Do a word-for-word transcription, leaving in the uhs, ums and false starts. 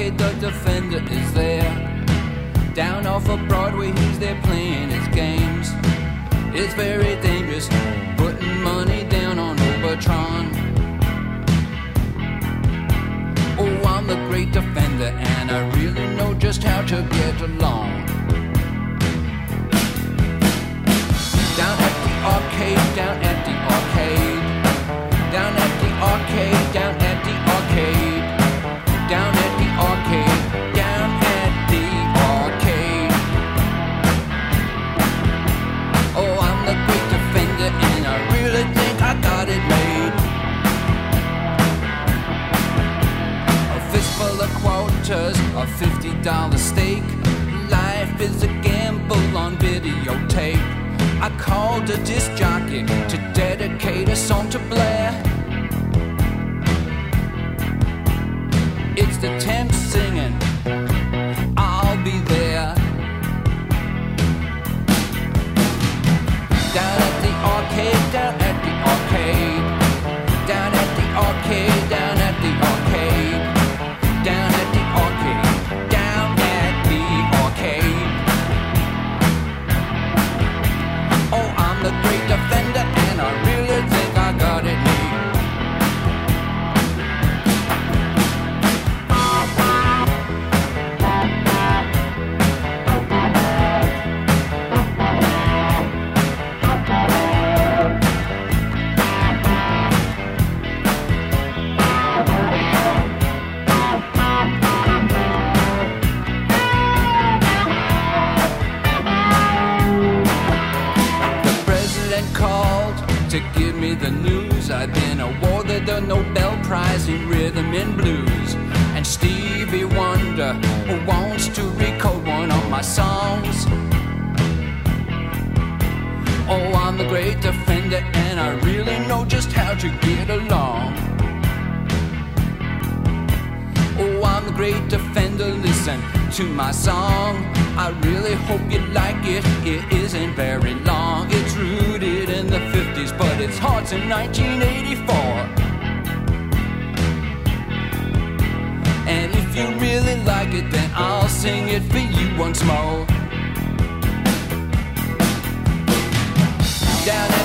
arcade, the Defender is there. Down off of Broadway, he's there playing his games. It's very dangerous, putting money down on Ubertron. Oh, I'm the great Defender, and I really know just how to get along. Down at the arcade, down at the arcade. Down at the arcade, down at the arcade. Down at the arcade, down at the arcade. Oh, I'm the great Defender, and I really think I got it made. A fistful of quarters, a fifty dollar steak. Life is a gamble on videotape. I called a disc jockey to dedicate a song to Blair. It's the Temps singing, I'll be there. Down at the arcade, down at the arcade. Down at the arcade, down at the arcade. Down at the arcade, down at the arcade. Oh, I'm the great Defender, and I really think I got it made. To give me the news, I've been awarded the Nobel Prize in Rhythm and Blues. And Stevie Wonder wants to record one of my songs. Oh, I'm the great Defender, and I really know just how to get along. Oh, I'm the great Defender, listen to my song. I really hope you like it, it isn't very long. It's rooted in the fifties, but its heart's in nineteen eighty-four. And if you really like it, then I'll sing it for you once more. Down